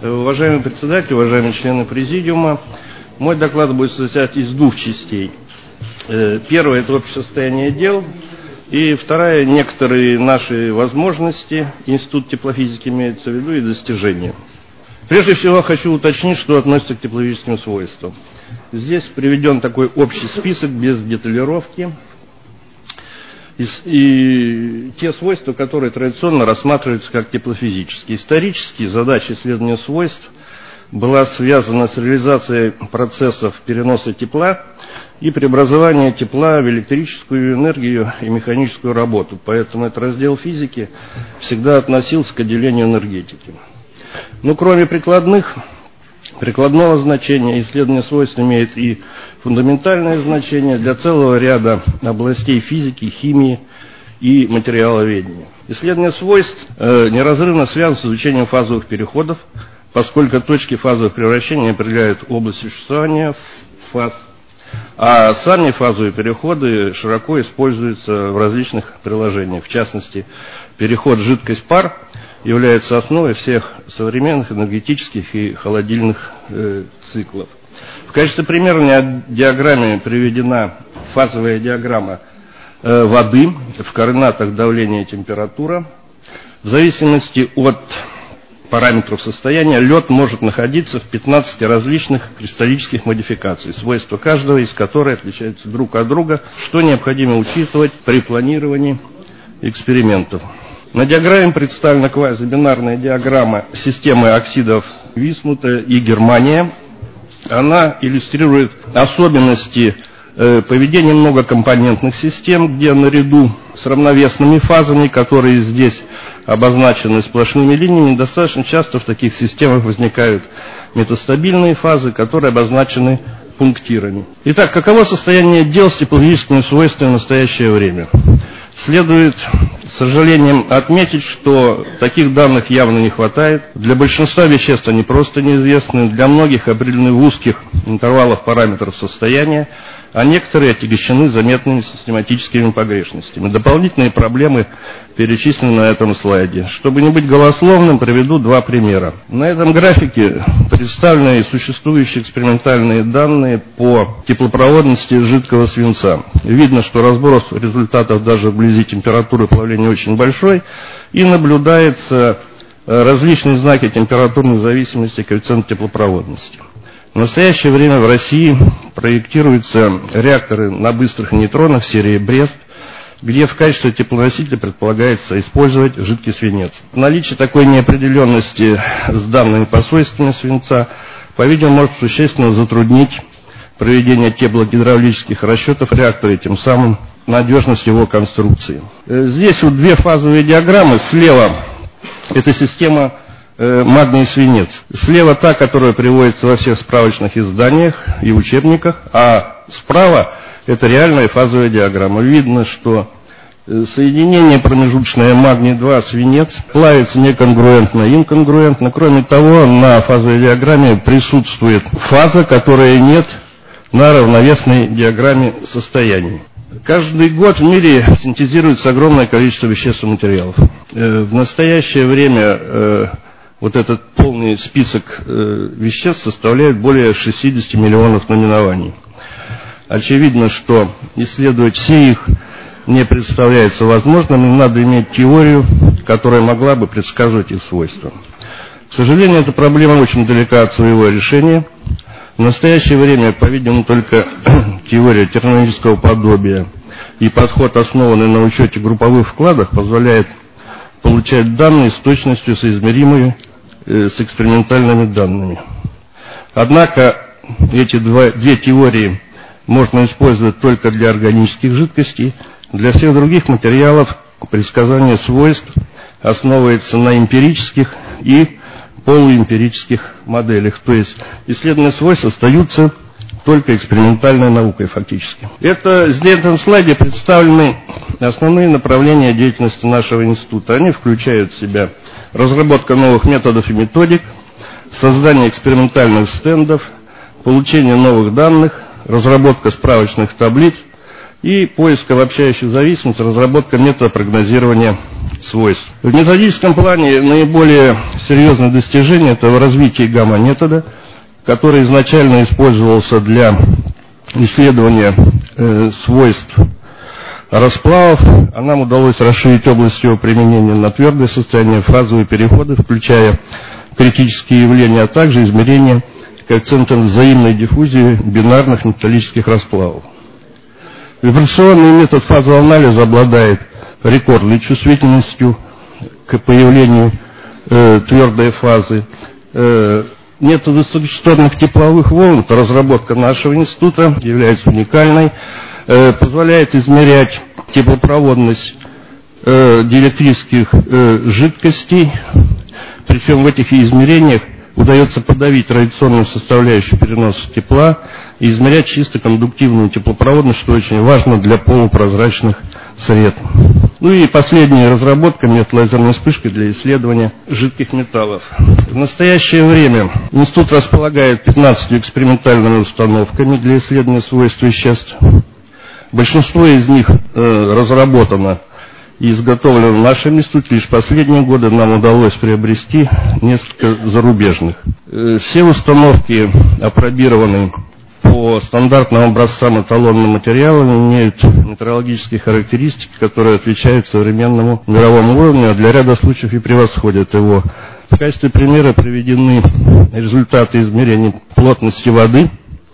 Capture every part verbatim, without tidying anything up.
Уважаемый председатель, уважаемые члены президиума, мой доклад будет состоять из двух частей. Первая – это общее состояние дел, и вторая – некоторые наши возможности, Институт теплофизики имеется в виду, и достижения. Прежде всего хочу уточнить, что относится к теплофизическим свойствам. Здесь приведен такой общий список без деталировки. И, и те свойства, которые традиционно рассматриваются как теплофизические. Исторически задача исследования свойств была связана с реализацией процессов переноса тепла и преобразования тепла в электрическую энергию и механическую работу. Поэтому этот раздел физики всегда относился к отделению энергетики. Но кроме прикладных, прикладного значения, исследование свойств имеет и фундаментальное значение для целого ряда областей физики, химии и материаловедения. Исследование свойств э, неразрывно связано с изучением фазовых переходов, поскольку точки фазовых превращений определяют область существования фаз, а сами фазовые переходы широко используются в различных приложениях. В частности, переход жидкость-пар является основой всех современных энергетических и холодильных э, циклов. В качестве примера на диаграмме приведена фазовая диаграмма э, воды в координатах давления и температура. В зависимости от параметров состояния лед может находиться в пятнадцати различных кристаллических модификациях, свойства каждого из которых отличаются друг от друга, что необходимо учитывать при планировании экспериментов. На диаграмме представлена квазибинарная диаграмма системы оксидов Висмута и Германия. Она иллюстрирует особенности э, поведения многокомпонентных систем, где наряду с равновесными фазами, которые здесь обозначены сплошными линиями, достаточно часто в таких системах возникают метастабильные фазы, которые обозначены пунктирами. Итак, каково состояние дел с теплофизическими свойствами в настоящее время? Следует с сожалением отметить, что таких данных явно не хватает. Для большинства веществ они просто неизвестны, для многих определены в узких интервалах параметров состояния, а некоторые отягощены заметными систематическими погрешностями. Дополнительные проблемы перечислены на этом слайде. Чтобы не быть голословным, приведу два примера. На этом графике представлены и существующие экспериментальные данные по теплопроводности жидкого свинца. Видно, что разброс результатов даже вблизи температуры плавления очень большой, и наблюдаются различные знаки температурной зависимости коэффициента теплопроводности. В настоящее время в России проектируются реакторы на быстрых нейтронах серии Брест, где в качестве теплоносителя предполагается использовать жидкий свинец. Наличие такой неопределенности с данными по свойствам свинца, по-видимому, может существенно затруднить проведение теплогидравлических расчетов реактора и тем самым надежность его конструкции. Здесь вот две фазовые диаграммы. Слева это система магний свинец. Слева та, которая приводится во всех справочных изданиях и учебниках, а справа это реальная фазовая диаграмма. Видно, что соединение промежуточное магний два свинец плавится неконгруентно, инконгруентно. Кроме того, на фазовой диаграмме присутствует фаза, которая нет на равновесной диаграмме состояний. Каждый год в мире синтезируется огромное количество веществ и материалов. В настоящее время вот этот полный список веществ составляет более шестидесяти миллионов наименований. Очевидно, что исследовать все их не представляется возможным, и надо иметь теорию, которая могла бы предсказывать их свойства. К сожалению, эта проблема очень далека от своего решения. В настоящее время, по-видимому, только теория термодинамического подобия и подход, основанный на учете групповых вкладов, позволяет получать данные с точностью соизмеримой э, с экспериментальными данными. Однако эти два, две теории можно использовать только для органических жидкостей. Для всех других материалов предсказание свойств основывается на эмпирических и полуэмпирических моделях. То есть исследования свойств остаются только экспериментальной наукой фактически. Это, на этом слайде представлены основные направления деятельности нашего института. Они включают в себя разработку новых методов и методик, создание экспериментальных стендов, получение новых данных, разработка справочных таблиц и поиск обобщающих зависимостей, разработка метода прогнозирования свойств. В методическом плане наиболее серьезное достижение – это в развитии гамма-метода, который изначально использовался для исследования э, свойств расплавов, а нам удалось расширить область его применения на твердое состояние, фазовые переходы, включая критические явления, а также измерения коэффициента взаимной диффузии бинарных металлических расплавов. Вибрационный метод фазового анализа обладает рекордной чувствительностью к появлению э, твердой фазы. Э, метод высокочастотных тепловых волн, это разработка нашего института, является уникальной, э, позволяет измерять теплопроводность э, диэлектрических э, жидкостей, причем в этих измерениях удается подавить радиационную составляющую переноса тепла и измерять чисто кондуктивную теплопроводность, что очень важно для полупрозрачных сред. Ну и последняя разработка — метод лазерной вспышки для исследования жидких металлов. В настоящее время институт располагает пятнадцатью экспериментальными установками для исследования свойств веществ. Большинство из них э, разработано и изготовлено в нашем институте. Лишь последние годы нам удалось приобрести несколько зарубежных. Э, все установки апробированы по стандартным образцам эталонным материалам, имеют метрологические характеристики, которые отвечают современному мировому уровню, а для ряда случаев и превосходят его. В качестве примера приведены результаты измерений плотности воды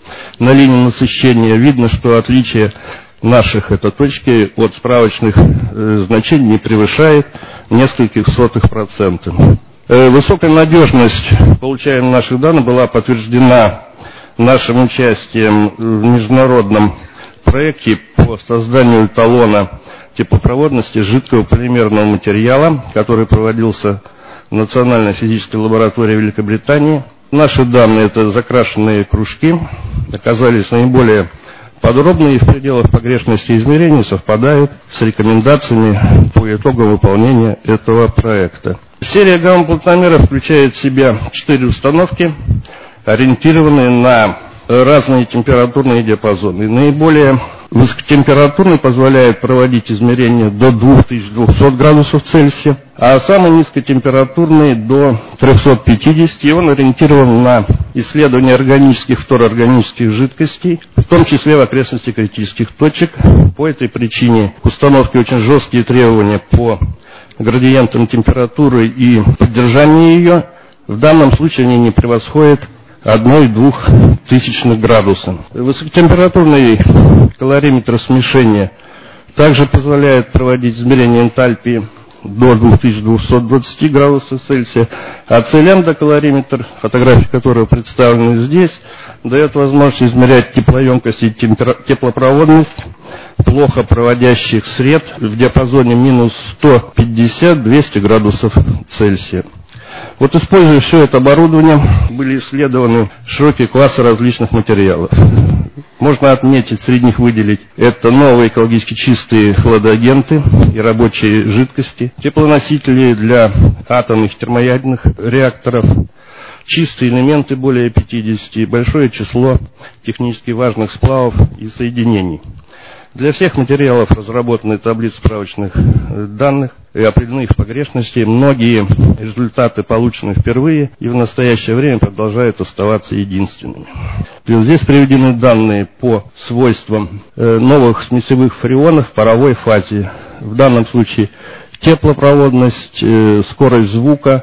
на линии насыщения. Видно, что отличие наших это точки от справочных э, значений не превышает нескольких сотых процента. Э, высокая надежность получаемых наших данных была подтверждена нашим участием в международном проекте по созданию эталона теплопроводности жидкого полимерного материала, который проводился в Национальной физической лаборатории Великобритании. Наши данные, это закрашенные кружки, оказались наиболее подробные и в пределах погрешности измерений совпадают с рекомендациями по итогам выполнения этого проекта. Серия гамма-плотномеров включает в себя четыре установки, ориентированные на разные температурные диапазоны. Наиболее высокотемпературный позволяет проводить измерения до двух тысяч двухсот градусов Цельсия, а самый низкотемпературный до трёхсот пятидесяти. Он ориентирован на исследование органических и второорганических жидкостей, в том числе в окрестности критических точек. По этой причине к установке очень жесткие требования по градиентам температуры и поддержанию ее. В данном случае они не превосходят одной-двух тысячных градуса. Высокотемпературный калориметр смешения также позволяет проводить измерение энтальпии до двух тысяч двухсот двадцати градусов Цельсия, а цилиндокалориметр, фотографии которого представлены здесь, дает возможность измерять теплоемкость и теплопроводность плохо проводящих сред в диапазоне минус сто пятьдесят — двести градусов Цельсия. Вот, используя все это оборудование, были исследованы широкие классы различных материалов. Можно отметить, среди них выделить это новые экологически чистые хладагенты и рабочие жидкости, теплоносители для атомных термоядерных реакторов, чистые элементы более пятидесяти, большое число технически важных сплавов и соединений. Для всех материалов разработаны таблицы справочных данных и определены их погрешности. Многие результаты получены впервые и в настоящее время продолжают оставаться единственными. Здесь приведены данные по свойствам новых смесевых фреонов в паровой фазе. В данном случае теплопроводность, скорость звука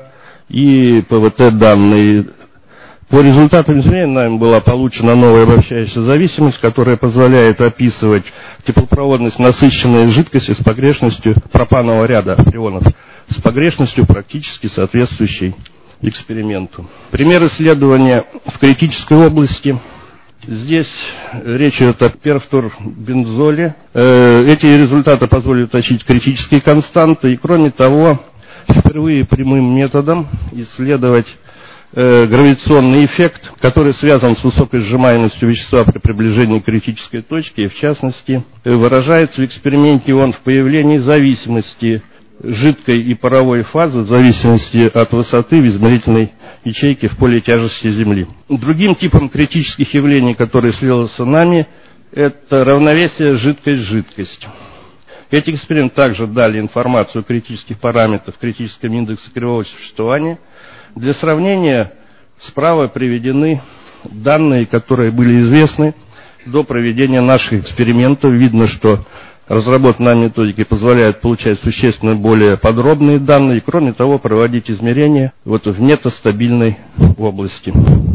и ПВТ данные. По результатам измерений нами была получена новая обобщающая зависимость, которая позволяет описывать теплопроводность насыщенной жидкости с погрешностью пропанового ряда фреонов, с погрешностью практически соответствующей эксперименту. Пример исследования в критической области. Здесь речь идет о перфторбензоле. Эти результаты позволят уточнить критические константы и, кроме того, впервые прямым методом исследовать гравитационный эффект, который связан с высокой сжимаемостью вещества при приближении к критической точке, и в частности выражается в эксперименте он в появлении зависимости жидкой и паровой фазы в зависимости от высоты в измерительной ячейке в поле тяжести Земли. Другим типом критических явлений, которые исследуются нами, это равновесие жидкость-жидкость. Эти эксперименты также дали информацию о критических параметрах, критическом индексе кривого существования. Для сравнения справа приведены данные, которые были известны до проведения наших экспериментов. Видно, что разработанные методики позволяют получать существенно более подробные данные и, кроме того, проводить измерения вот в метастабильной области.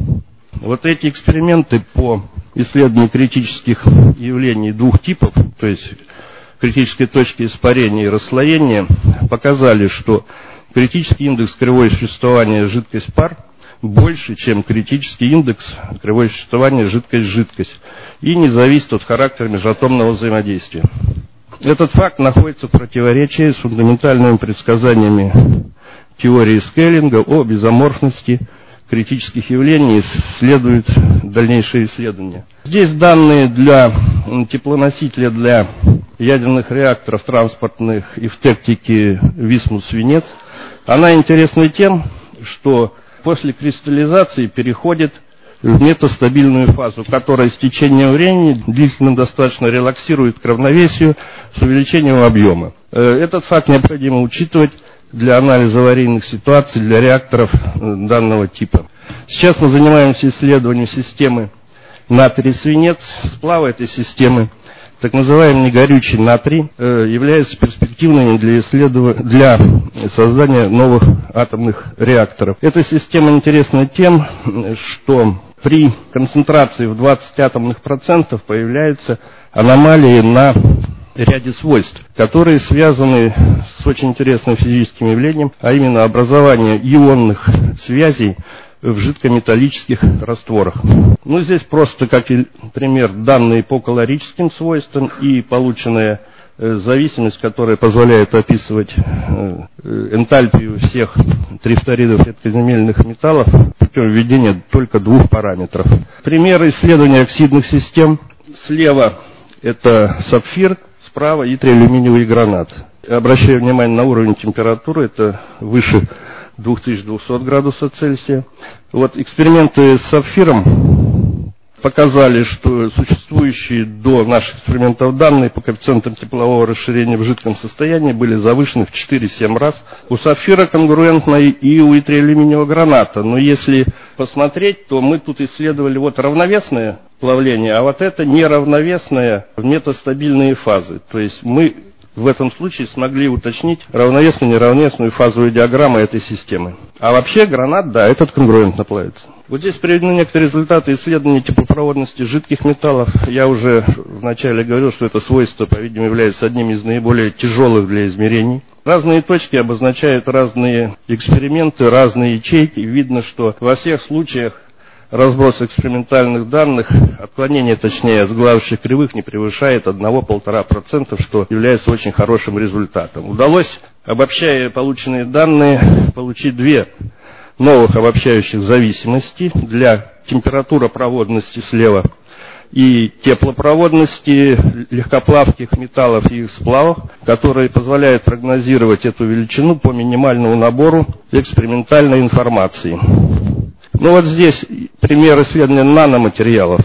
Вот эти эксперименты по исследованию критических явлений двух типов, то есть критической точки испарения и расслоения, показали, что критический индекс кривое существования жидкость-пар больше, чем критический индекс кривое существования жидкость-жидкость, и не зависит от характера межатомного взаимодействия. Этот факт находится в противоречии с фундаментальными предсказаниями теории Скеллинга о безаморфности критических явлений, следуют дальнейшие исследования. Здесь данные для теплоносителя для ядерных реакторов транспортных и в тектике Висмут-Свинец. Она интересна тем, что после кристаллизации переходит в метастабильную фазу, которая с течением времени длительно достаточно релаксирует к равновесию с увеличением объема. Этот факт необходимо учитывать для анализа аварийных ситуаций для реакторов данного типа. Сейчас мы занимаемся исследованием системы натрий-свинец. Сплавы этой системы, так называемый негорючий натрий, являются перспективными для, исследования, для создания новых атомных реакторов. Эта система интересна тем, что при концентрации в двадцать атомных процентов появляются аномалии на ряде свойств, которые связаны с очень интересным физическим явлением, а именно образование ионных связей в жидкометаллических растворах. Ну, здесь просто как пример данные по калорическим свойствам и полученная э, зависимость, которая позволяет описывать э, энтальпию всех трифторидов редкоземельных металлов путем введения только двух параметров. Примеры исследования оксидных систем. Слева это сапфир, справа итриалюминиевый гранат. Обращаю внимание на уровень температуры, это выше две тысячи двести градусов Цельсия. Вот эксперименты с сапфиром показали, что существующие до наших экспериментов данные по коэффициентам теплового расширения в жидком состоянии были завышены в четыре-семь раз. У сапфира конгруентно и у итриалюминиевого граната. Но если посмотреть, то мы тут исследовали вот равновесное плавление, а вот это неравновесное в метастабильные фазы. То есть мы в этом случае смогли уточнить равновесную и неравновесную фазовую диаграмму этой системы. А вообще гранат, да, этот конгруентно плавится. Вот здесь приведены некоторые результаты исследования теплопроводности жидких металлов. Я уже вначале говорил, что это свойство, по-видимому, является одним из наиболее тяжелых для измерений. Разные точки обозначают разные эксперименты, разные ячейки. Видно, что во всех случаях разброс экспериментальных данных, отклонение, точнее, от сглаживающих кривых не превышает одного-полтора процента, что является очень хорошим результатом. Удалось, обобщая полученные данные, получить две новых обобщающих зависимости для температуропроводности слева и теплопроводности легкоплавких металлов и их сплавов, которые позволяют прогнозировать эту величину по минимальному набору экспериментальной информации. Ну вот здесь пример исследования наноматериалов.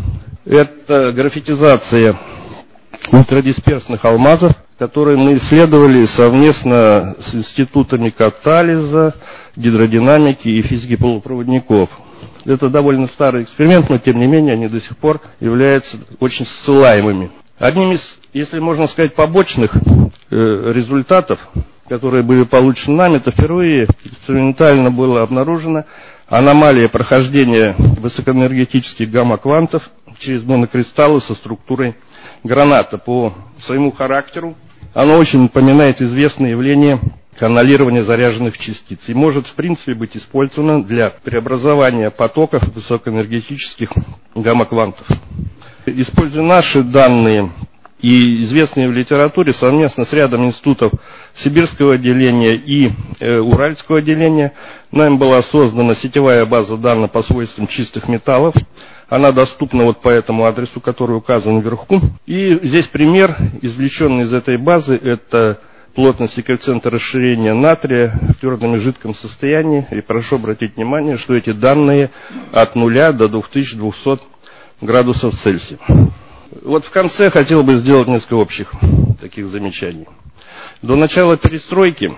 Это графитизация ультрадисперсных алмазов, которые мы исследовали совместно с институтами катализа, гидродинамики и физики полупроводников. Это довольно старый эксперимент, но тем не менее они до сих пор являются очень ссылаемыми. Одним из, если можно сказать, побочных э, результатов, которые были получены нами, это впервые экспериментально было обнаружено аномалия прохождения высокоэнергетических гамма-квантов через монокристаллы со структурой граната. По своему характеру оно очень напоминает известное явление каналирования заряженных частиц и может в принципе быть использовано для преобразования потоков высокоэнергетических гамма-квантов. Используя наши данные и известные в литературе, совместно с рядом институтов Сибирского отделения и э, Уральского отделения, нами была создана сетевая база данных по свойствам чистых металлов. Она доступна вот по этому адресу, который указан вверху. И здесь пример, извлеченный из этой базы, это плотность и коэффициент расширения натрия в твердом и жидком состоянии. И прошу обратить внимание, что эти данные от нуля до двух тысяч двухсот градусов Цельсия. Вот в конце хотел бы сделать несколько общих таких замечаний. До начала перестройки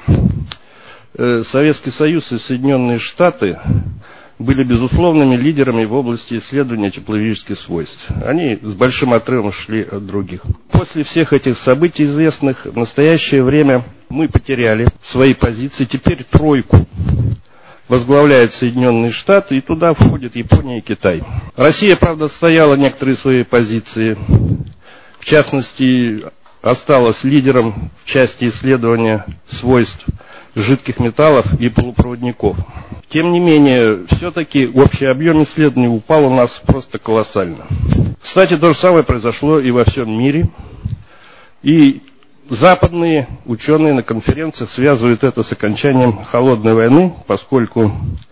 э, Советский Союз и Соединенные Штаты были безусловными лидерами в области исследования тепловизических свойств. Они с большим отрывом шли от других. После всех этих событий известных, в настоящее время мы потеряли свои позиции. Теперь тройку возглавляют Соединенные Штаты, и туда входят Япония и Китай. Россия, правда, отстояла некоторые свои позиции. В частности, осталась лидером в части исследования свойств жидких металлов и полупроводников. Тем не менее, все-таки общий объем исследований упал у нас просто колоссально. Кстати, то же самое произошло и во всем мире. И западные ученые на конференциях связывают это с окончанием холодной войны, поскольку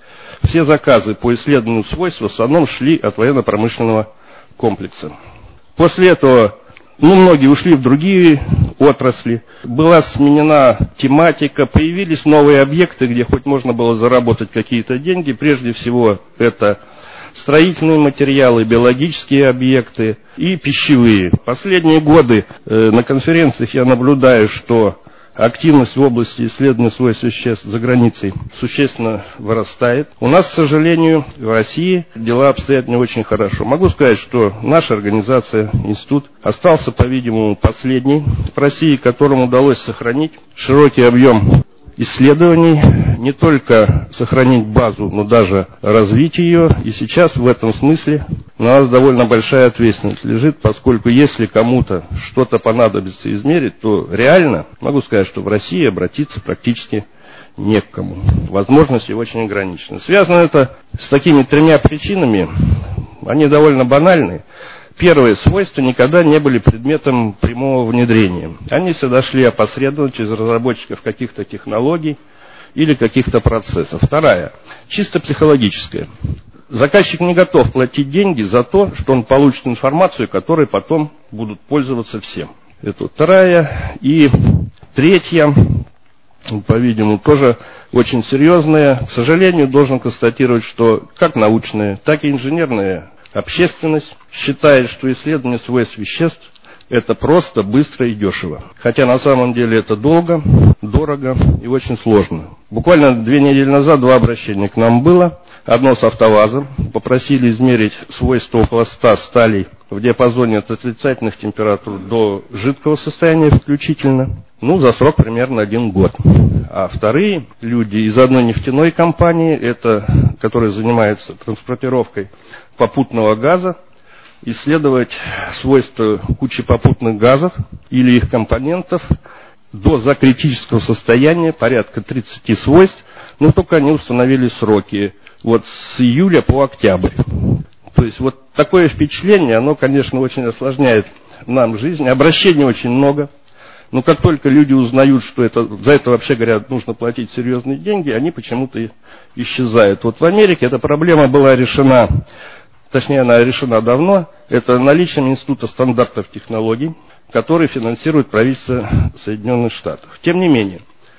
все заказы по исследованию свойств в основном шли от военно-промышленного комплекса. После этого ну, многие ушли в другие отрасли, была сменена тематика, появились новые объекты, где хоть можно было заработать какие-то деньги. Прежде всего, это строительные материалы, биологические объекты и пищевые. Последние годы э, на конференциях я наблюдаю, что активность в области исследования свойств веществ за границей существенно вырастает. У нас, к сожалению, в России дела обстоят не очень хорошо. Могу сказать, что наша организация, институт, остался, по-видимому, последний в России, которому удалось сохранить широкий объем исследований, не только сохранить базу, но даже развить ее. И сейчас в этом смысле на нас довольно большая ответственность лежит, поскольку если кому-то что-то понадобится измерить, то реально, могу сказать, что в России обратиться практически не к кому. Возможности очень ограничены. Связано это с такими тремя причинами, они довольно банальны. Первые свойства никогда не были предметом прямого внедрения. Они всегда шли опосредованно через разработчиков каких-то технологий или каких-то процессов. Вторая, чисто психологическая. Заказчик не готов платить деньги за то, что он получит информацию, которой потом будут пользоваться все. Это вторая. И третья, по-видимому, тоже очень серьезная. К сожалению, должен констатировать, что как научная, так и инженерная общественность считает, что исследование свойств веществ – это просто, быстро и дешево. Хотя на самом деле это долго, дорого и очень сложно. Буквально две недели назад два обращения к нам было. Одно с АвтоВАЗа. Попросили измерить свойства около ста сталей в диапазоне от отрицательных температур до жидкого состояния включительно. Ну, за срок примерно один год. А вторые люди из одной нефтяной компании, это, которая занимается транспортировкой попутного газа, исследовать свойства кучи попутных газов или их компонентов до закритического состояния, порядка тридцати свойств, но только они установили сроки вот с июля по октябрь. То есть вот такое впечатление, оно, конечно, очень осложняет нам жизнь. Обращений очень много. Но как только люди узнают, что это, за это, вообще говоря, нужно платить серьезные деньги, они почему-то исчезают. Вот в Америке эта проблема была решена, точнее, она решена давно. Это наличием Института стандартов технологий, который финансирует правительство Соединенных Штатов. Тем не менее,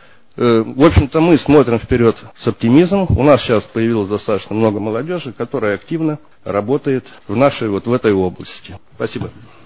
в общем-то, мы смотрим вперед с оптимизмом. У нас сейчас появилось достаточно много молодежи, которая активно работает в нашей, вот в этой области. Спасибо.